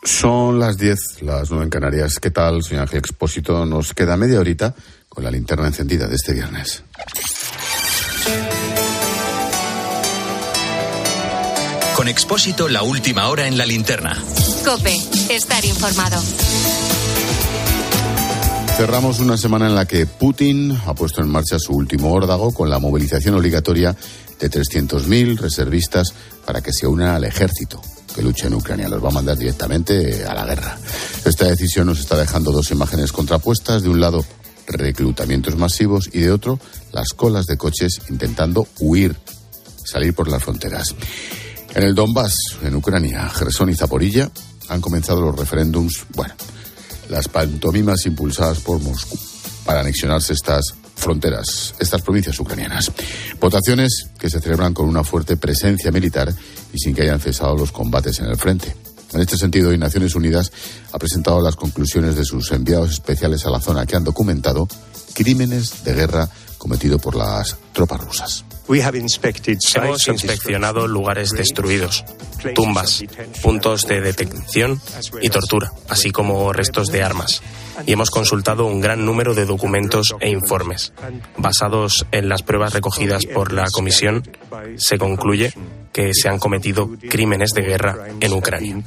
Son las 10, las 9 en Canarias. ¿Qué tal? Soy Ángel Expósito. Nos queda media horita con la linterna encendida de este viernes. Con Expósito, la última hora en la linterna. COPE, estar informado. Cerramos una semana en la que Putin ha puesto en marcha su último órdago con la movilización obligatoria de 300.000 reservistas para que se unan al ejército que lucha en Ucrania. Los va a mandar directamente a la guerra. Esta decisión nos está dejando dos imágenes contrapuestas. De un lado, reclutamientos masivos y de otro, las colas de coches intentando huir, salir por las fronteras. En el Donbass, en Ucrania, Jersón y Zaporilla, han comenzado los referéndums, las pantomimas impulsadas por Moscú para anexionarse estas fronteras, estas provincias ucranianas. Votaciones que se celebran con una fuerte presencia militar y sin que hayan cesado los combates en el frente. En este sentido, hoy Naciones Unidas ha presentado las conclusiones de sus enviados especiales a la zona que han documentado crímenes de guerra cometidos por las tropas rusas. Hemos inspeccionado lugares destruidos, tumbas, puntos de detención y tortura, así como restos de armas. Y hemos consultado un gran número de documentos e informes. Basados en las pruebas recogidas por la Comisión, se concluye que se han cometido crímenes de guerra en Ucrania.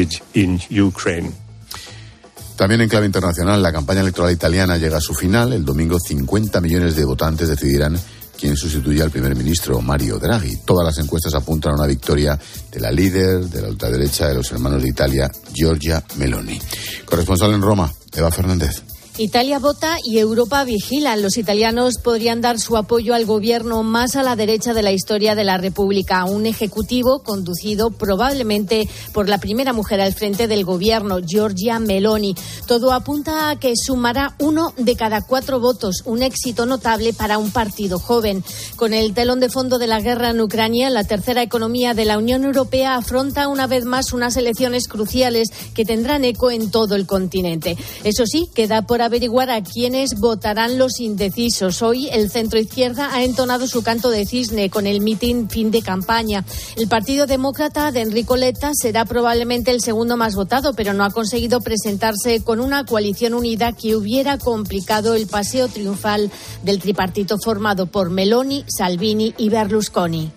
También en clave internacional, la campaña electoral italiana llega a su final. El domingo 50 millones de votantes decidirán quién sustituye al primer ministro Mario Draghi. Todas las encuestas apuntan a una victoria de la líder de la ultraderecha de los hermanos de Italia, Giorgia Meloni. Corresponsal en Roma, Eva Fernández. Italia vota y Europa vigila. Los italianos podrían dar su apoyo al gobierno más a la derecha de la historia de la República, un ejecutivo conducido probablemente por la primera mujer al frente del gobierno, Giorgia Meloni. Todo apunta a que sumará 1 de cada 4 votos, un éxito notable para un partido joven. Con el telón de fondo de la guerra en Ucrania, la tercera economía de la Unión Europea afronta una vez más unas elecciones cruciales que tendrán eco en todo el continente. Eso sí, queda por averiguar a quiénes votarán los indecisos. Hoy el centroizquierda ha entonado su canto de cisne con el mitin fin de campaña. El Partido Demócrata de Enrico Letta será probablemente el segundo más votado, pero no ha conseguido presentarse con una coalición unida que hubiera complicado el paseo triunfal del tripartito formado por Meloni, Salvini y Berlusconi.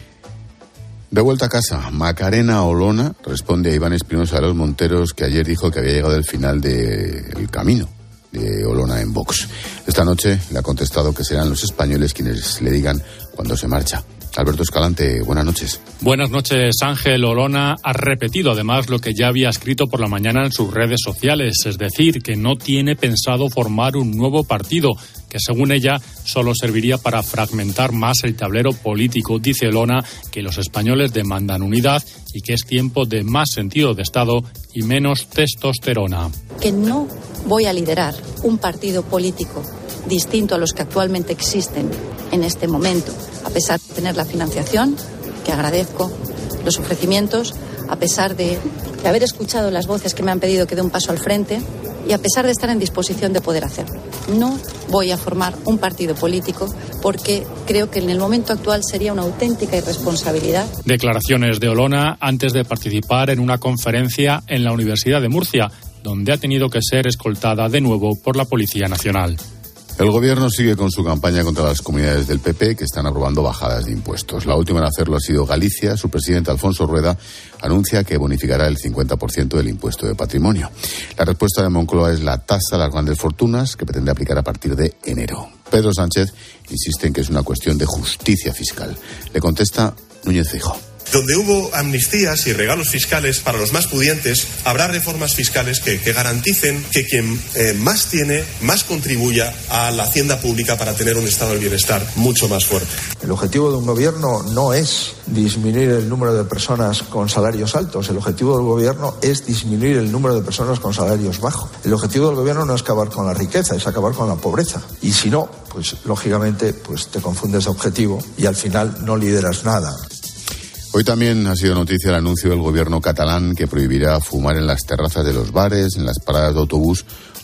De vuelta a casa, Macarena Olona responde a Iván Espinosa de los Monteros, que ayer dijo que había llegado al final del camino de Olona en Vox. Esta noche le ha contestado que serán los españoles quienes le digan cuándo se marcha. Alberto Escalante, buenas noches. Buenas noches, Ángel. Olona ha repetido además lo que ya había escrito por la mañana en sus redes sociales, es decir, que no tiene pensado formar un nuevo partido, que según ella solo serviría para fragmentar más el tablero político. Dice Olona que los españoles demandan unidad y que es tiempo de más sentido de Estado y menos testosterona. Que no voy a liderar un partido político distinto a los que actualmente existen en este momento, a pesar de tener la financiación, que agradezco, los ofrecimientos, a pesar de haber escuchado las voces que me han pedido que dé un paso al frente y a pesar de estar en disposición de poder hacerlo. No voy a formar un partido político porque creo que en el momento actual sería una auténtica irresponsabilidad. Declaraciones de Olona antes de participar en una conferencia en la Universidad de Murcia, donde ha tenido que ser escoltada de nuevo por la Policía Nacional. El gobierno sigue con su campaña contra las comunidades del PP que están aprobando bajadas de impuestos. La última en hacerlo ha sido Galicia. Su presidente Alfonso Rueda anuncia que bonificará el 50% del impuesto de patrimonio. La respuesta de Moncloa es la tasa a las grandes fortunas que pretende aplicar a partir de enero. Pedro Sánchez insiste en que es una cuestión de justicia fiscal. Le contesta Núñez Feijóo. Donde hubo amnistías y regalos fiscales para los más pudientes, habrá reformas fiscales que garanticen que quien más tiene, más contribuya a la hacienda pública para tener un estado del bienestar mucho más fuerte. El objetivo de un gobierno no es disminuir el número de personas con salarios altos. El objetivo del gobierno es disminuir el número de personas con salarios bajos. El objetivo del gobierno no es acabar con la riqueza, es acabar con la pobreza. Y si no, pues lógicamente te confundes de objetivo y al final no lideras nada. Hoy también ha sido noticia el anuncio del gobierno catalán que prohibirá fumar en las terrazas de los bares, en las paradas de autobús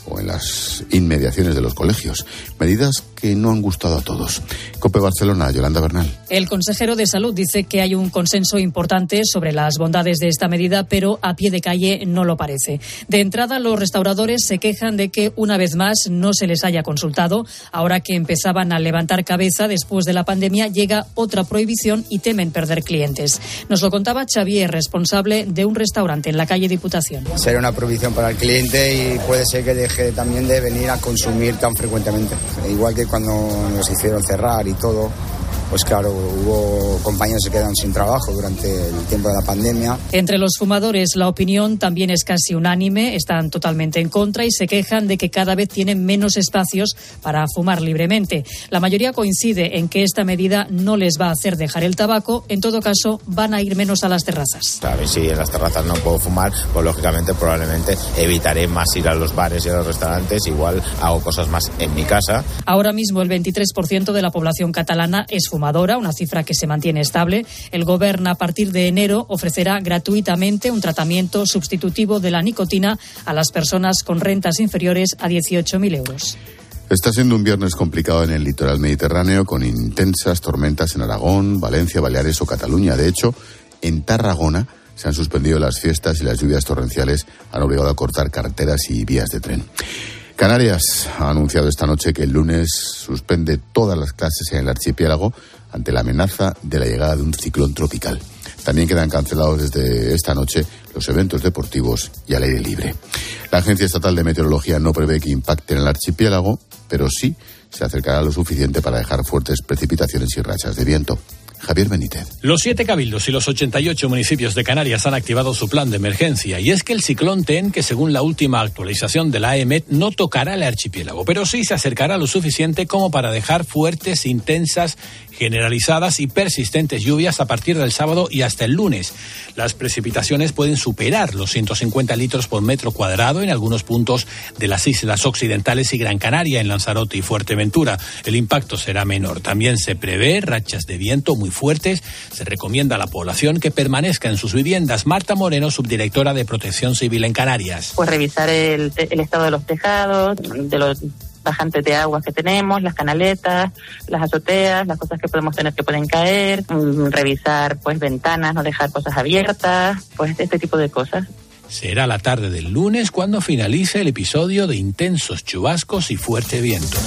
o en las inmediaciones de los colegios. Medidas que no han gustado a todos. COPE Barcelona, Yolanda Bernal. El consejero de Salud dice que hay un consenso importante sobre las bondades de esta medida, pero a pie de calle no lo parece. De entrada, los restauradores se quejan de que una vez más no se les haya consultado. Ahora que empezaban a levantar cabeza después de la pandemia, llega otra prohibición y temen perder clientes. Nos lo contaba Xavier, responsable de un restaurante en la calle Diputación. Será una prohibición para el cliente y puede ser que deje también de venir a consumir tan frecuentemente. Igual que cuando nos hicieron cerrar y todo, pues claro, hubo compañeros que quedaron sin trabajo durante el tiempo de la pandemia. Entre los fumadores la opinión también es casi unánime, están totalmente en contra y se quejan de que cada vez tienen menos espacios para fumar libremente. La mayoría coincide en que esta medida no les va a hacer dejar el tabaco, en todo caso van a ir menos a las terrazas. A ver, si en las terrazas no puedo fumar, pues lógicamente probablemente evitaré más ir a los bares y a los restaurantes, igual hago cosas más en mi casa. Ahora mismo el 23% de la población catalana es fumadora, una cifra que se mantiene estable. El Govern a partir de enero ofrecerá gratuitamente un tratamiento sustitutivo de la nicotina a las personas con rentas inferiores a 18.000 euros. Está siendo un viernes complicado en el litoral mediterráneo, con intensas tormentas en Aragón, Valencia, Baleares o Cataluña. De hecho, en Tarragona se han suspendido las fiestas y las lluvias torrenciales han obligado a cortar carreteras y vías de tren. Canarias ha anunciado esta noche que el lunes suspende todas las clases en el archipiélago ante la amenaza de la llegada de un ciclón tropical. También quedan cancelados desde esta noche los eventos deportivos y al aire libre. La Agencia Estatal de Meteorología no prevé que impacte en el archipiélago, pero sí se acercará lo suficiente para dejar fuertes precipitaciones y rachas de viento. Javier Benítez. Los 7 cabildos y los 88 municipios de Canarias han activado su plan de emergencia, y es que el ciclón TEN, que según la última actualización de la AEMET no tocará el archipiélago, pero sí se acercará lo suficiente como para dejar fuertes, intensas, generalizadas y persistentes lluvias a partir del sábado y hasta el lunes. Las precipitaciones pueden superar los 150 litros por metro cuadrado en algunos puntos de las islas occidentales y Gran Canaria, en Lanzarote y Fuerteventura. El impacto será menor. También se prevé rachas de viento muy fuertes. Se recomienda a la población que permanezca en sus viviendas. Marta Moreno, subdirectora de Protección Civil en Canarias. Pues revisar el estado de los tejados, de los bajantes de agua que tenemos, las canaletas, las azoteas, las cosas que podemos tener que pueden caer, revisar pues ventanas, no dejar cosas abiertas, pues este tipo de cosas. Será la tarde del lunes cuando finalice el episodio de intensos chubascos y fuerte viento.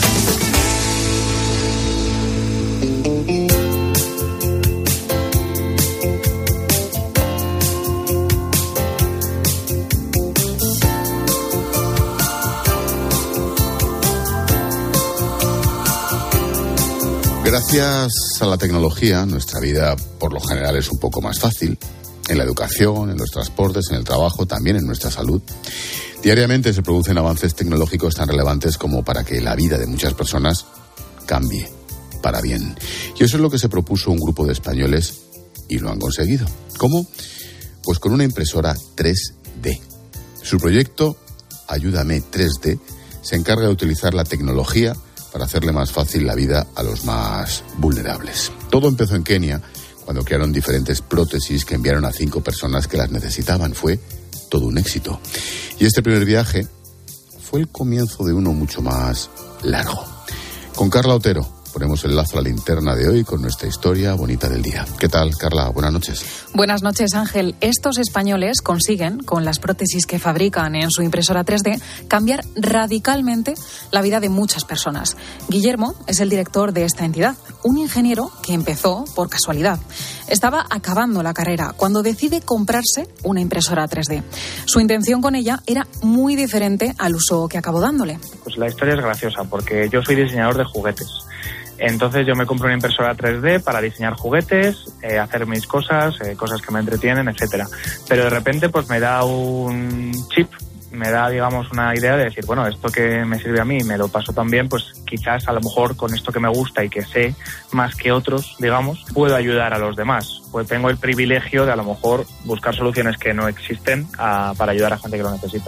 Gracias a la tecnología, nuestra vida por lo general es un poco más fácil. En la educación, en los transportes, en el trabajo, también en nuestra salud. Diariamente se producen avances tecnológicos tan relevantes como para que la vida de muchas personas cambie para bien. Y eso es lo que se propuso un grupo de españoles y lo han conseguido. ¿Cómo? Pues con una impresora 3D. Su proyecto, Ayúdame 3D, se encarga de utilizar la tecnología para hacerle más fácil la vida a los más vulnerables. Todo empezó en Kenia, cuando crearon diferentes prótesis que enviaron a 5 personas que las necesitaban. Fue todo un éxito. Y este primer viaje fue el comienzo de uno mucho más largo. Con Carla Otero ponemos el lazo a la linterna de hoy con nuestra historia bonita del día. ¿Qué tal, Carla? Buenas noches. Buenas noches, Ángel. Estos españoles consiguen, con las prótesis que fabrican en su impresora 3D, cambiar radicalmente la vida de muchas personas. Guillermo es el director de esta entidad, un ingeniero que empezó por casualidad. Estaba acabando la carrera cuando decide comprarse una impresora 3D. Su intención con ella era muy diferente al uso que acabó dándole. Pues la historia es graciosa porque yo soy diseñador de juguetes. Entonces yo me compro una impresora 3D para diseñar juguetes, hacer mis cosas, cosas que me entretienen, etcétera. Pero de repente pues me da un chip, me da digamos una idea de decir, bueno, esto que me sirve a mí me lo paso también, pues quizás a lo mejor con esto que me gusta y que sé más que otros, digamos, puedo ayudar a los demás. Pues tengo el privilegio de a lo mejor buscar soluciones que no existen para ayudar a gente que lo necesita.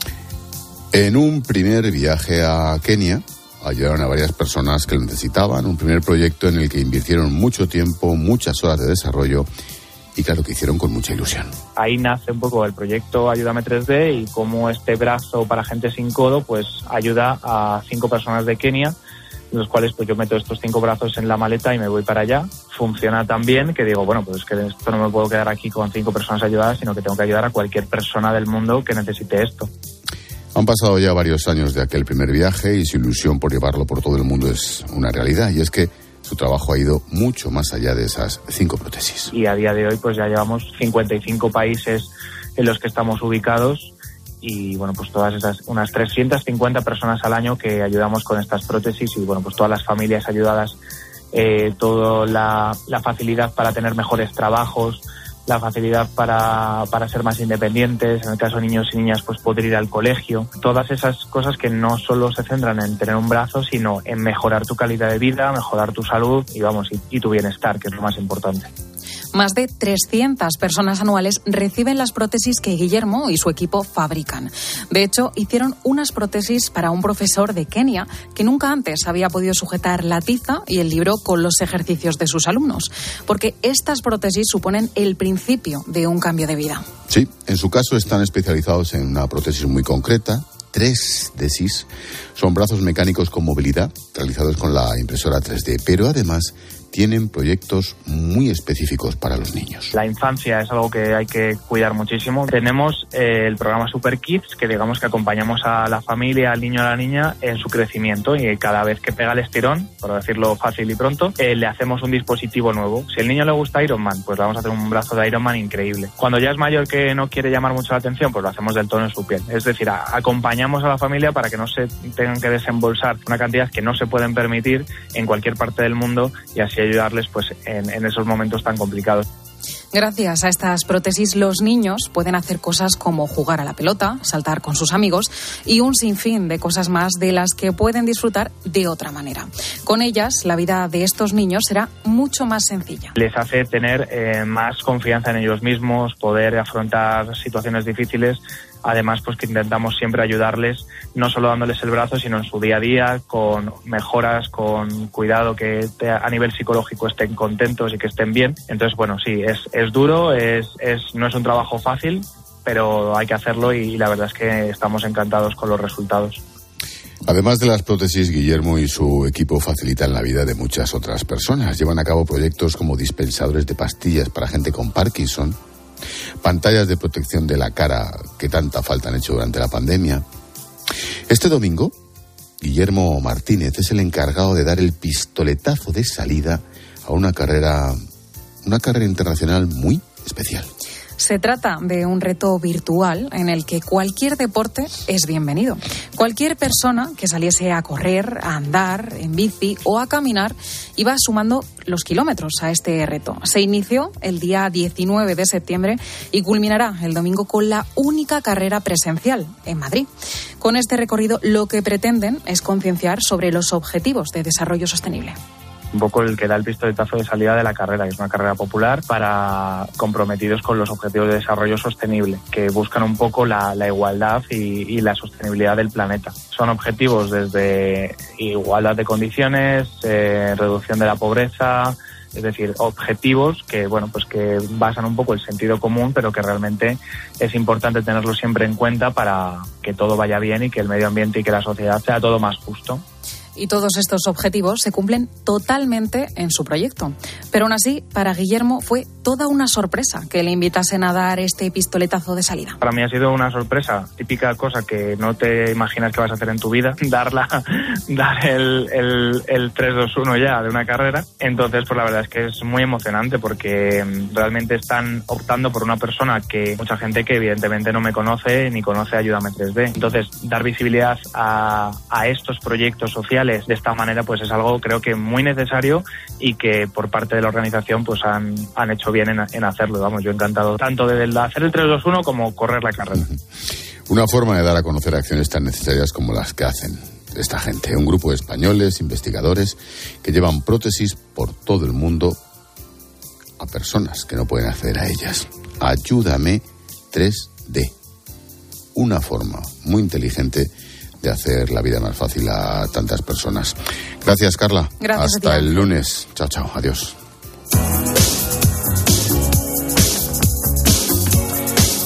En un primer viaje a Kenia ayudaron a varias personas que lo necesitaban, un primer proyecto en el que invirtieron mucho tiempo, muchas horas de desarrollo y claro, que hicieron con mucha ilusión. Ahí nace un poco el proyecto Ayúdame 3D y cómo este brazo para gente sin codo pues ayuda a 5 personas de Kenia, los cuales pues yo meto estos 5 brazos en la maleta y me voy para allá. Funciona tan bien que digo, bueno, pues es que esto no me puedo quedar aquí con 5 personas ayudadas, sino que tengo que ayudar a cualquier persona del mundo que necesite esto. Han pasado ya varios años de aquel primer viaje y su ilusión por llevarlo por todo el mundo es una realidad, y es que su trabajo ha ido mucho más allá de esas 5 prótesis. Y a día de hoy pues ya llevamos 55 países en los que estamos ubicados y bueno, pues todas esas, unas 350 personas al año que ayudamos con estas prótesis y bueno, pues todas las familias ayudadas, toda la facilidad para tener mejores trabajos, la facilidad para ser más independientes, en el caso de niños y niñas pues poder ir al colegio, todas esas cosas que no solo se centran en tener un brazo, sino en mejorar tu calidad de vida, mejorar tu salud y tu bienestar, que es lo más importante. Más de 300 personas anuales reciben las prótesis que Guillermo y su equipo fabrican. De hecho, hicieron unas prótesis para un profesor de Kenia que nunca antes había podido sujetar la tiza y el libro con los ejercicios de sus alumnos, porque estas prótesis suponen el principio de un cambio de vida. Sí, en su caso están especializados en una prótesis muy concreta. 3D. Son brazos mecánicos con movilidad realizados con la impresora 3D, pero además tienen proyectos muy específicos para los niños. La infancia es algo que hay que cuidar muchísimo. Tenemos el programa Super Kids, que digamos que acompañamos a la familia, al niño o a la niña en su crecimiento, y cada vez que pega el estirón, por decirlo fácil y pronto, le hacemos un dispositivo nuevo. Si al niño le gusta Iron Man, pues le vamos a hacer un brazo de Iron Man increíble. Cuando ya es mayor que no quiere llamar mucho la atención, pues lo hacemos del tono de su piel. Es decir, acompañamos a la familia para que no se tengan que desembolsar una cantidad que no se pueden permitir en cualquier parte del mundo y así ayudarles pues en esos momentos tan complicados. Gracias a estas prótesis, los niños pueden hacer cosas como jugar a la pelota, saltar con sus amigos y un sinfín de cosas más de las que pueden disfrutar de otra manera. Con ellas, la vida de estos niños será mucho más sencilla. Les hace tener más confianza en ellos mismos, poder afrontar situaciones difíciles. Además, pues que intentamos siempre ayudarles, no solo dándoles el brazo, sino en su día a día, con mejoras, con cuidado, que a nivel psicológico estén contentos y que estén bien. Entonces, bueno, sí, es duro, no es un trabajo fácil, pero hay que hacerlo y la verdad es que estamos encantados con los resultados. Además de las prótesis, Guillermo y su equipo facilitan la vida de muchas otras personas. Llevan a cabo proyectos como dispensadores de pastillas para gente con Parkinson, pantallas de protección de la cara que tanta falta han hecho durante la pandemia. Este domingo, Guillermo Martínez es el encargado de dar el pistoletazo de salida a una carrera internacional muy especial. Se trata de un reto virtual en el que cualquier deporte es bienvenido. Cualquier persona que saliese a correr, a andar, en bici o a caminar iba sumando los kilómetros a este reto. Se inició el día 19 de septiembre y culminará el domingo con la única carrera presencial en Madrid. Con este recorrido lo que pretenden es concienciar sobre los objetivos de desarrollo sostenible. Un poco el que da el pistoletazo de salida de la carrera, que es una carrera popular para comprometidos con los objetivos de desarrollo sostenible, que buscan un poco la igualdad y la sostenibilidad del planeta. Son objetivos desde igualdad de condiciones, reducción de la pobreza, es decir, objetivos que, bueno, pues que basan un poco el sentido común, pero que realmente es importante tenerlo siempre en cuenta para que todo vaya bien y que el medio ambiente y que la sociedad sea todo más justo. Y todos estos objetivos se cumplen totalmente en su proyecto. Pero aún así, para Guillermo fue toda una sorpresa que le invitasen a dar este pistoletazo de salida. Para mí ha sido una sorpresa, típica cosa que no te imaginas que vas a hacer en tu vida, dar el 3-2-1 ya de una carrera. Entonces, pues la verdad es que es muy emocionante porque realmente están optando por una persona que mucha gente que evidentemente no me conoce ni conoce Ayúdame 3D. Entonces, dar visibilidad a estos proyectos sociales de esta manera pues es algo creo que muy necesario y que por parte de la organización pues han hecho bien en hacerlo. Vamos, yo encantado tanto de hacer el 3-2-1 como correr la carrera. Una forma de dar a conocer acciones tan necesarias como las que hacen esta gente, un grupo de españoles, investigadores que llevan prótesis por todo el mundo a personas que no pueden acceder a ellas. Ayúdame 3D, una forma muy inteligente de hacer la vida más fácil a tantas personas. Gracias, Carla. Gracias. Hasta el lunes. Chao, chao. Adiós.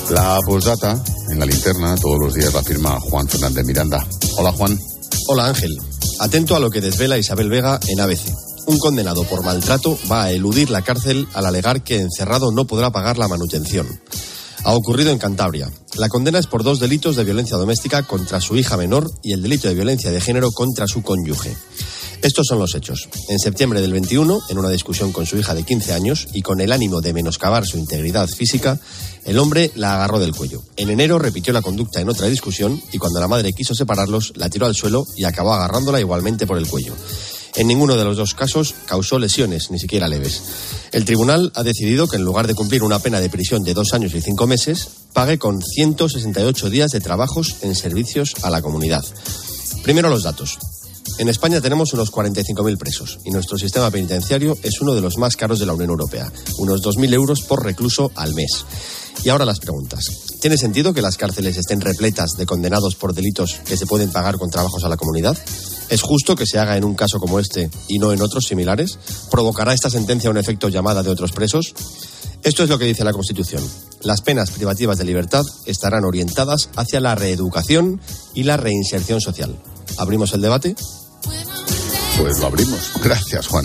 La postdata en la linterna todos los días la firma Juan Fernández Miranda. Hola, Juan. Hola, Ángel. Atento a lo que desvela Isabel Vega en ABC. Un condenado por maltrato va a eludir la cárcel al alegar que encerrado no podrá pagar la manutención. Ha ocurrido en Cantabria. La condena es por 2 delitos de violencia doméstica contra su hija menor y el delito de violencia de género contra su cónyuge. Estos son los hechos. En septiembre del 21, en una discusión con su hija de 15 años y con el ánimo de menoscabar su integridad física, el hombre la agarró del cuello. En enero repitió la conducta en otra discusión y cuando la madre quiso separarlos, la tiró al suelo y acabó agarrándola igualmente por el cuello. En ninguno de los 2 casos causó lesiones, ni siquiera leves. El tribunal ha decidido que en lugar de cumplir una pena de prisión de 2 años y 5 meses, pague con 168 días de trabajos en servicios a la comunidad. Primero los datos. En España tenemos unos 45.000 presos y nuestro sistema penitenciario es uno de los más caros de la Unión Europea, unos 2.000 euros por recluso al mes. Y ahora las preguntas. ¿Tiene sentido que las cárceles estén repletas de condenados por delitos que se pueden pagar con trabajos a la comunidad? ¿Es justo que se haga en un caso como este y no en otros similares? ¿Provocará esta sentencia un efecto llamada de otros presos? Esto es lo que dice la Constitución. Las penas privativas de libertad estarán orientadas hacia la reeducación y la reinserción social. ¿Abrimos el debate? Pues lo abrimos. Gracias, Juan.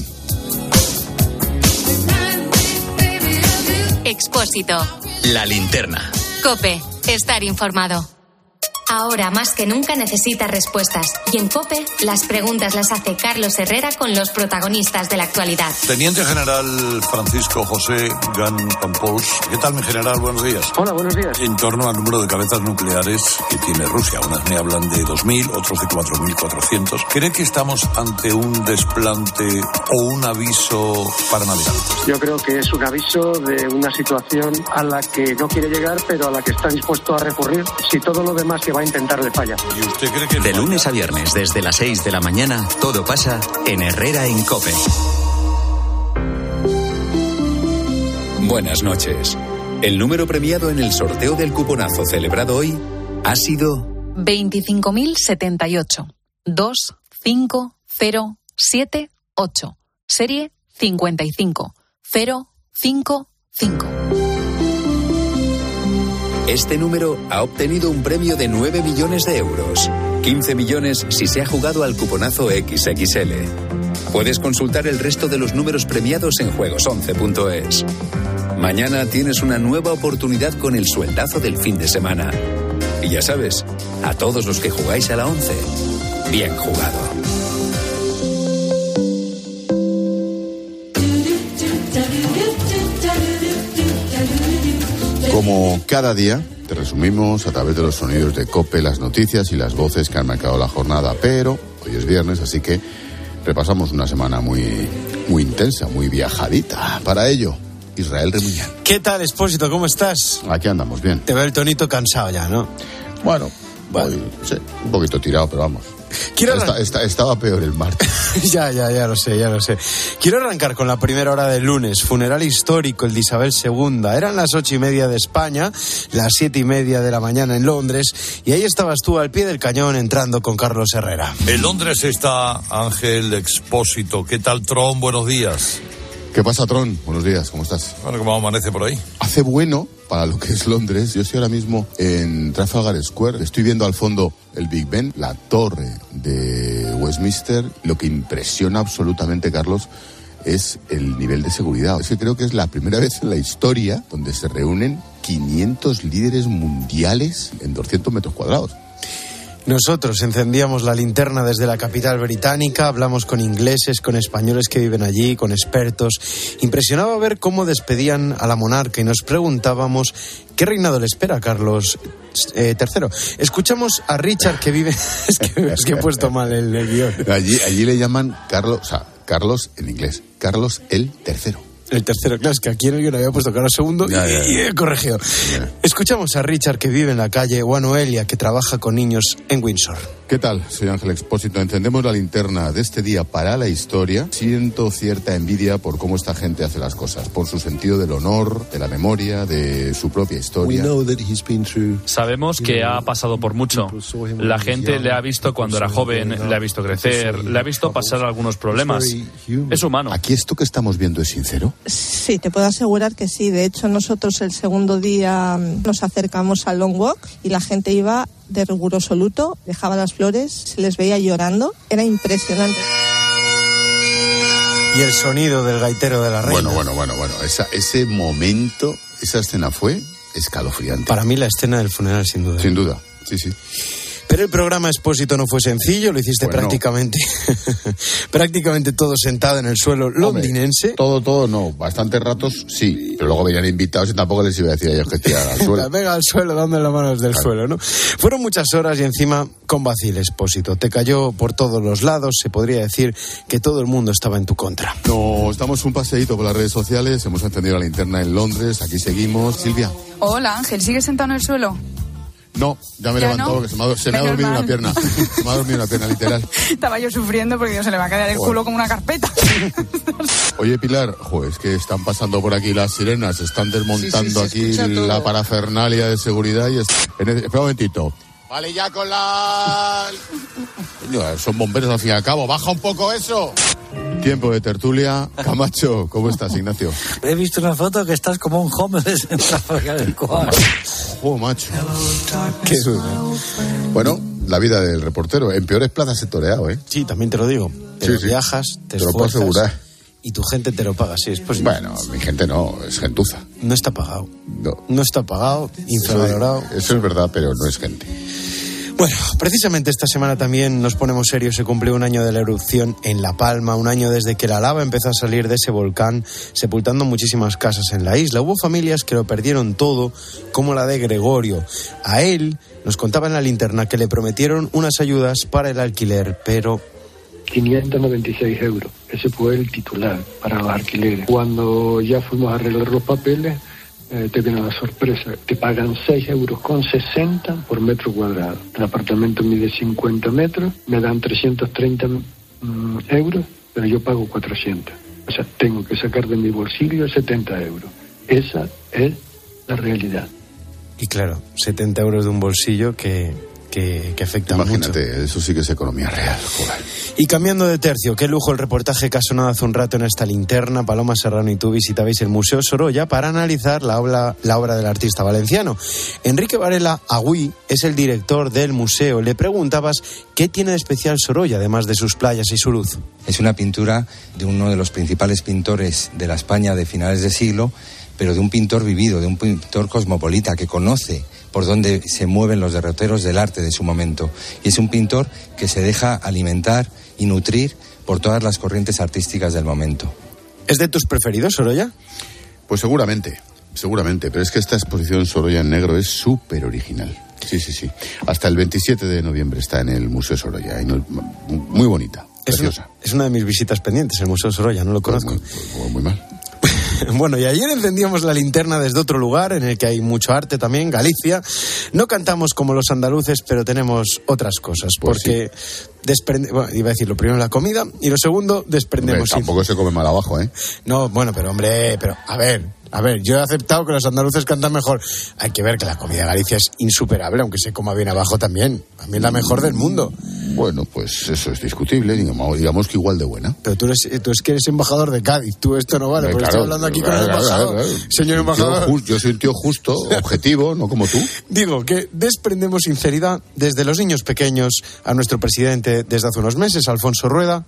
Expósito. La linterna. COPE. Estar informado. Ahora más que nunca necesita respuestas. Y en COPE, las preguntas las hace Carlos Herrera con los protagonistas de la actualidad. Teniente General Francisco José Gan Campos. ¿Qué tal, mi general? Buenos días. Hola, buenos días. En torno al número de cabezas nucleares que tiene Rusia. Unas me hablan de 2.000, otros de 4.400. ¿Cree que estamos ante un desplante o un aviso para navegantes? Yo creo que es un aviso de una situación a la que no quiere llegar, pero a la que está dispuesto a recurrir si todo lo demás que va a intentar le falla. ¿Y usted cree que de lunes a viernes, desde las 6 de la mañana, todo pasa en Herrera en COPE. Buenas noches. El número premiado en el sorteo del cuponazo celebrado hoy ha sido 25.078. 25078. Serie 55055. Este número ha obtenido un premio de 9 millones de euros. 15 millones si se ha jugado al cuponazo XXL. Puedes consultar el resto de los números premiados en juegos11.es. Mañana tienes una nueva oportunidad con el sueldazo del fin de semana. Y ya sabes, a todos los que jugáis a la 11, bien jugado. Como cada día, te resumimos a través de los sonidos de COPE las noticias y las voces que han marcado la jornada. Pero hoy es viernes, así que repasamos una semana muy intensa, muy viajadita. Para ello, Israel Remuñán. ¿Qué tal, Expósito? ¿Cómo estás? Aquí andamos bien. Te veo el tonito cansado ya, ¿no? Bueno, hoy, sí, un poquito tirado, pero vamos. Estaba peor el martes. Ya lo sé. Quiero arrancar con la primera hora del lunes. Funeral histórico, el de Isabel II. Eran las 8:30 de España, las 7:30 de la mañana en Londres, y ahí estabas tú al pie del cañón entrando con Carlos Herrera. En Londres está Ángel Expósito. ¿Qué tal, Tron? Buenos días. ¿Qué pasa, Tron? Buenos días, ¿cómo estás? Bueno, ¿cómo amanece por ahí? Hace bueno para lo que es Londres. Yo estoy ahora mismo en Trafalgar Square. Estoy viendo al fondo el Big Ben, la torre de Westminster. Lo que impresiona absolutamente, Carlos, es el nivel de seguridad. Es que creo que es la primera vez en la historia donde se reúnen 500 líderes mundiales en 200 metros cuadrados. Nosotros encendíamos la linterna desde la capital británica, hablamos con ingleses, con españoles que viven allí, con expertos. Impresionaba ver cómo despedían a la monarca y nos preguntábamos qué reinado le espera a Carlos III. Escuchamos a Richard que vive... es que he puesto mal el guión. Allí le llaman Carlos, o sea, Carlos en inglés, Carlos el III. El tercero, claro, es que aquí en el guión había puesto Carlos II y he corregido. Escuchamos a Richard que vive en la calle One Oelia, que trabaja con niños en Windsor. ¿Qué tal? Soy Ángel Expósito. Encendemos la linterna de este día para la historia. Siento cierta envidia por cómo esta gente hace las cosas, por su sentido del honor, de la memoria, de su propia historia. Sabemos que ha pasado por mucho. La gente le ha visto cuando era joven, le ha visto crecer, le ha visto pasar algunos problemas. Es humano. ¿Aquí esto que estamos viendo es sincero? Sí, te puedo asegurar que sí. De hecho, nosotros el segundo día nos acercamos al Long Walk y la gente iba de riguroso luto, dejaba las flores, se les veía llorando, era impresionante. Y el sonido del gaitero de la reina. Bueno. Ese momento, esa escena fue escalofriante. Para mí la escena del funeral, sin duda. Sin duda, sí. Pero el programa Expósito no fue sencillo, lo hiciste prácticamente todo sentado en el suelo londinense. Hombre, todo no, bastantes ratos sí, pero luego venían invitados y tampoco les iba a decir a ellos que tiraran al suelo. Venga al suelo, dando las manos del suelo, ¿no? Fueron muchas horas y encima con vacío Expósito. Te cayó por todos los lados, se podría decir que todo el mundo estaba en tu contra. Nos damos un paseíto por las redes sociales, hemos encendido la linterna en Londres, aquí seguimos. Silvia. Hola Ángel, ¿sigues sentado en el suelo? No, ya me he levantado porque se me ha dormido una pierna. Se me ha dormido una pierna, literal. Estaba yo sufriendo porque se le va a quedar el culo como una carpeta. Oye, Pilar, es que están pasando por aquí las sirenas, están desmontando aquí la parafernalia de seguridad y... Espera un momentito. Vale, ya con la... Son bomberos al fin y al cabo, baja un poco eso. Tiempo de tertulia. Camacho, ¿cómo estás, Ignacio? He visto una foto que estás como un homeless en el cuadro. Macho. Qué duro. Bueno, la vida del reportero. En peores plazas he toreado, ¿eh? Sí, también te lo digo. Pero viajas, te esfuerzas. Te lo puedo asegurar. Y tu gente te lo paga, sí, es posible. Bueno, mi gente no, es gentuza. No está pagado. No está pagado, infravalorado. Eso es verdad, pero no es gente. Bueno, precisamente esta semana también nos ponemos serios. Se cumplió un año de la erupción en La Palma, un año desde que la lava empezó a salir de ese volcán, sepultando muchísimas casas en la isla. Hubo familias que lo perdieron todo, como la de Gregorio. A él, nos contaba en la linterna, que le prometieron unas ayudas para el alquiler, pero... 596 euros. Ese fue el titular para los alquileres. Cuando ya fuimos a arreglar los papeles, te viene la sorpresa. Te pagan 6,60 euros por metro cuadrado. El apartamento mide 50 metros, me dan 330 euros, pero yo pago 400. O sea, tengo que sacar de mi bolsillo 70 euros. Esa es la realidad. Y claro, 70 euros de un bolsillo que afecta mucho. Imagínate, eso sí que es economía real, joder. Y cambiando de tercio, qué lujo el reportaje que ha sonado hace un rato en esta linterna. Paloma Serrano y tú visitabais el Museo Sorolla para analizar la obra del artista valenciano. Enrique Varela Agüí es el director del museo. Le preguntabas qué tiene de especial Sorolla, además de sus playas y su luz. Es una pintura de uno de los principales pintores de la España de finales de siglo, pero de un pintor vivido, de un pintor cosmopolita que conoce por dónde se mueven los derroteros del arte de su momento. Y es un pintor que se deja alimentar y nutrir por todas las corrientes artísticas del momento. ¿Es de tus preferidos, Sorolla? Pues seguramente, pero es que esta exposición Sorolla en negro es súper original. Sí. Hasta el 27 de noviembre está en el Museo Sorolla. Muy bonita, preciosa. Es una de mis visitas pendientes, el Museo Sorolla, no lo conozco. Muy mal. Bueno, y ayer encendíamos la linterna desde otro lugar en el que hay mucho arte también, Galicia. No cantamos como los andaluces, pero tenemos otras cosas, pues porque iba a decir lo primero la comida y lo segundo desprendemos... Tampoco se come mal abajo, ¿eh? No, bueno, pero a ver, yo he aceptado que los andaluces cantan mejor. Hay que ver que la comida de Galicia es insuperable, aunque se coma bien abajo también. También la mejor del mundo. Bueno, pues eso es discutible, digamos que igual de buena. Pero tú es que eres embajador de Cádiz, tú esto no vale, porque estoy hablando aquí con el embajador. Claro. Señor embajador. Yo soy un tío justo, objetivo, no como tú. Digo que desprendemos sinceridad desde los niños pequeños a nuestro presidente desde hace unos meses, Alfonso Rueda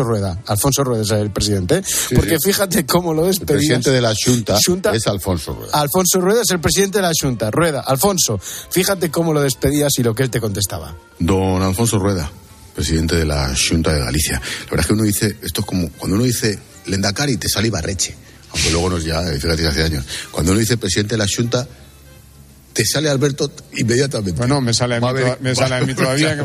es el presidente, porque fíjate cómo lo despedías. El presidente de la Xunta es Alfonso Rueda. Alfonso Rueda es el presidente de la Xunta. Rueda, Alfonso, fíjate cómo lo despedías y lo que él te contestaba. Don Alfonso Rueda, presidente de la Xunta de Galicia. La verdad es que uno dice, esto es como cuando uno dice Lehendakari, te sale Ibarreche, aunque luego nos ya, fíjate, hace años. Cuando uno dice presidente de la Xunta, te sale Alberto inmediatamente. Bueno, me sale a mí todavía. Me sale a mí todavía.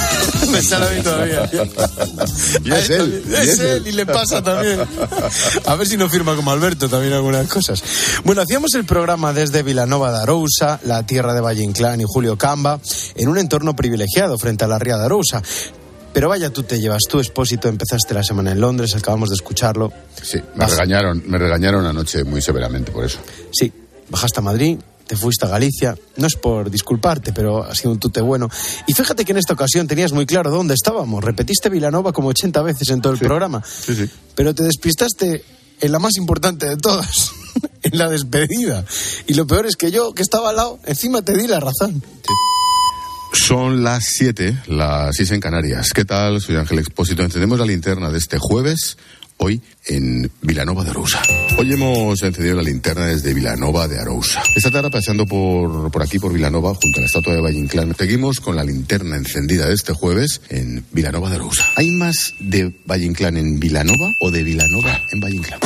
Y es él. Es él y le pasa también. A ver si no firma como Alberto también algunas cosas. Bueno, hacíamos el programa desde Vilanova de Arousa, la tierra de Valle Inclán y Julio Camba, en un entorno privilegiado frente a la ría de Arousa. Pero vaya, tú te llevas, tú, Expósito, empezaste la semana en Londres, acabamos de escucharlo. Sí, me regañaron anoche muy severamente por eso. Sí, bajaste a Madrid, te fuiste a Galicia, no es por disculparte, pero ha sido un tute bueno. Y fíjate que en esta ocasión tenías muy claro dónde estábamos, repetiste Vilanova como 80 veces en todo el programa. Sí. Pero te despistaste en la más importante de todas, en la despedida. Y lo peor es que yo, que estaba al lado, encima te di la razón. Sí. Son las 7, las 6 en Canarias. ¿Qué tal? Soy Ángel Expósito. Encendemos la linterna de este jueves, hoy en Vilanova de Arousa. Hoy hemos encendido la linterna desde Vilanova de Arousa. Esta tarde, paseando por aquí, por Vilanova, junto a la estatua de Valle Inclán, seguimos con la linterna encendida de este jueves en Vilanova de Arousa. ¿Hay más de Valle Inclán en Vilanova o de Vilanova en Valle Inclán?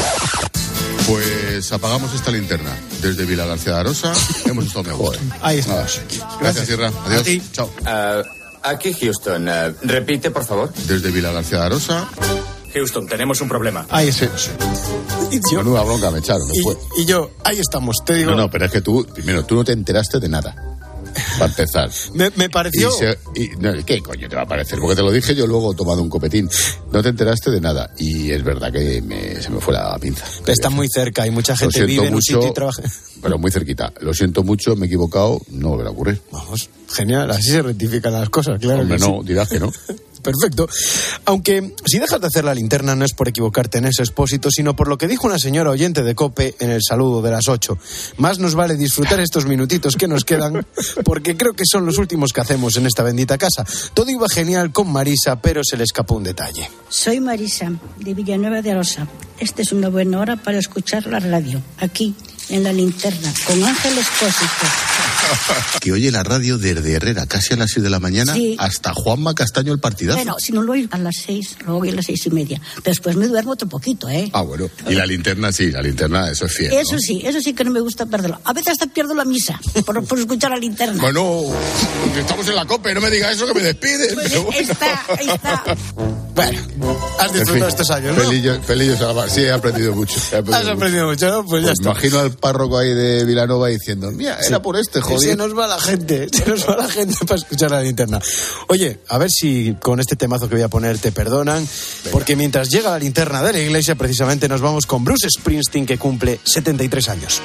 Pues apagamos esta linterna. Desde Vila García de Arosa hemos estado mejor. Ahí estamos. Gracias, Sierra. Adiós. Chao. Aquí Houston. Repite, por favor. Desde Vila García de Arosa. Houston, tenemos un problema. Ahí estamos. Menuda bronca me echaron. Y yo, ahí estamos, te digo. No, pero es que tú no te enteraste de nada. Para empezar. Me pareció... ¿Qué coño te va a parecer? Porque te lo dije yo luego tomando un copetín. No te enteraste de nada. Y es verdad que se me fue la pinza. Está muy cerca y mucha gente vive en un sitio y trabaja... Pero muy cerquita. Lo siento mucho, me he equivocado, no volverá a ocurrir. Vamos, genial, así se rectifican las cosas, claro. Hombre, que no, sí. dirás que no. Perfecto. Aunque si dejas de hacer la linterna no es por equivocarte en ese Expósito, sino por lo que dijo una señora oyente de COPE en el saludo de las 8. Más nos vale disfrutar estos minutitos que nos quedan, porque creo que son los últimos que hacemos en esta bendita casa. Todo iba genial con Marisa, pero se le escapó un detalle. Soy Marisa, de Villanueva de Arosa. Esta es una buena hora para escuchar la radio, aquí, en la linterna, con Ángel Expósito. Que oye la radio desde Herrera casi a las 6 de la mañana, sí, hasta Juanma Castaño el partidazo. Bueno, si no lo oigo a las 6, lo oigo a las 6:30. Pero después me duermo otro poquito, ¿eh? Ah, bueno. Y la linterna, sí, eso es fiel, Eso ¿no? sí que no me gusta perderlo. A veces hasta pierdo la misa por escuchar la linterna. Bueno, estamos en la COPE, no me digas eso que me despides. Pues pero bueno. Ahí está. Bueno, has disfrutado estos años, ¿no? Pelillo Salvar, sí, he aprendido mucho. Has aprendido mucho, ¿no? Pues ya está. Imagino al párroco ahí de Vilanova diciendo, mira, era por joder. Se nos va la gente para escuchar la linterna. Oye, a ver si con este temazo que voy a poner te perdonan, porque mientras llega la linterna de la iglesia, precisamente nos vamos con Bruce Springsteen, que cumple 73 años.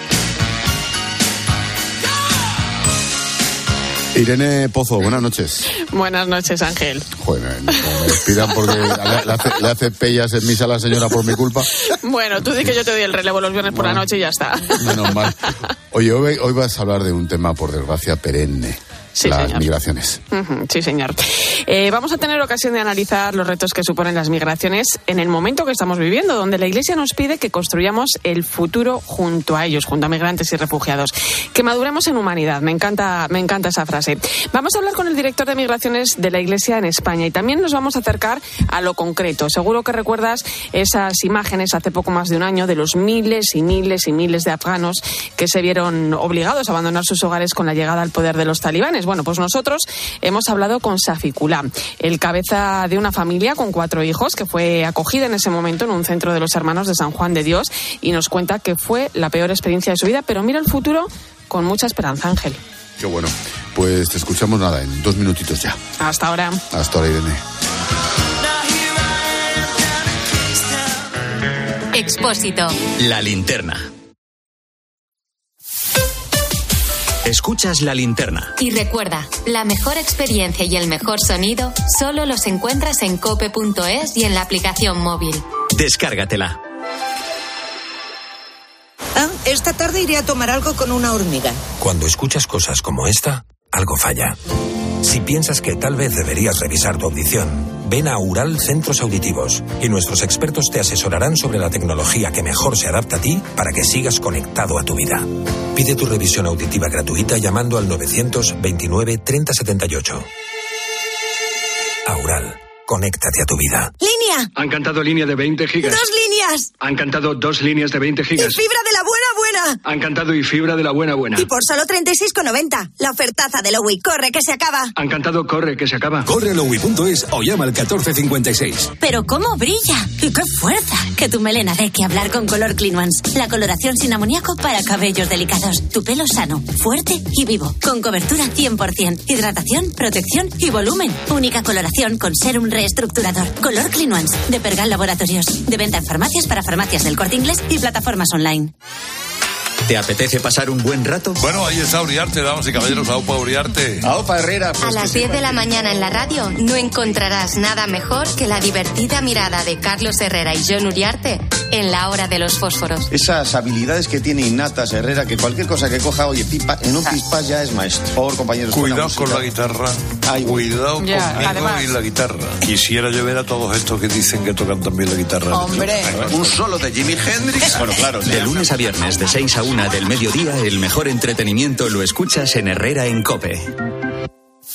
Irene Pozo, buenas noches. Buenas noches, Ángel. Joder, no me despidan porque le hace pellas en misa a la señora por mi culpa. Bueno, tú di que yo te doy el relevo los viernes por la noche y ya está. Menos mal. Oye, hoy vas a hablar de un tema, por desgracia, perenne. Sí, las señor. Migraciones. Sí, señor. Vamos a tener ocasión de analizar los retos que suponen las migraciones en el momento que estamos viviendo, donde la Iglesia nos pide que construyamos el futuro junto a ellos, junto a migrantes y refugiados. Que maduremos en humanidad. Me encanta esa frase. Vamos a hablar con el director de Migraciones de la Iglesia en España y también nos vamos a acercar a lo concreto. Seguro que recuerdas esas imágenes hace poco más de un año de los miles y miles y miles de afganos que se vieron obligados a abandonar sus hogares con la llegada al poder de los talibanes. Bueno, pues nosotros hemos hablado con Safikullah, el cabeza de una familia con 4 hijos que fue acogida en ese momento en un centro de los Hermanos de San Juan de Dios y nos cuenta que fue la peor experiencia de su vida, pero mira el futuro con mucha esperanza, Ángel. Qué bueno. Pues te escuchamos en 2 minutitos ya. Hasta ahora. Hasta ahora, Irene. Expósito. La linterna. Escuchas La Linterna. Y recuerda, la mejor experiencia y el mejor sonido solo los encuentras en cope.es y en la aplicación móvil. Descárgatela. Esta tarde iré a tomar algo con una hormiga. Cuando escuchas cosas como esta, algo falla. Si piensas que tal vez deberías revisar tu audición, ven a Ural Centros Auditivos y nuestros expertos te asesorarán sobre la tecnología que mejor se adapta a ti para que sigas conectado a tu vida. Pide tu revisión auditiva gratuita llamando al 929 3078. Aural, conéctate a tu vida. ¡Línea! Han cantado línea de 20 gigas. 2 líneas. Han cantado 2 líneas de 20 gigas. Y fibra de la buena. Han cantado y fibra de la buena. Y por solo 36,90. La ofertaza de Lowy. Corre, que se acaba. Han cantado corre, que se acaba. Corre a lowy.es o llama al 1456. Pero cómo brilla y qué fuerza. Que tu melena dé que hablar con Color Clean Ones. La coloración sin amoníaco para cabellos delicados. Tu pelo sano, fuerte y vivo. Con cobertura 100%. Hidratación, protección y volumen. Única coloración con serum reestructurador. Color Clean Ones. De Pergal Laboratorios. De venta en farmacias para farmacias del Corte Inglés y plataformas online. ¿Te apetece pasar un buen rato? Bueno, ahí está Uriarte, damas y caballeros, AUPA Uriarte. AUPA Herrera. A las 10 de la mañana en la radio no encontrarás nada mejor que la divertida mirada de Carlos Herrera y Jon Uriarte en La Hora de los Fósforos. Esas habilidades que tiene innatas Herrera, que cualquier cosa que coja, oye, pipa, en un pispás ya es maestro. Por favor, compañeros. Cuidado con la guitarra. Cuidado conmigo además. y la guitarra. Quisiera yo ver a todos estos que dicen que tocan también la guitarra. Hombre. Un solo de Jimi Hendrix. Bueno, claro. De lunes a viernes, de 6 a 1 del mediodía, el mejor entretenimiento lo escuchas en Herrera en COPE.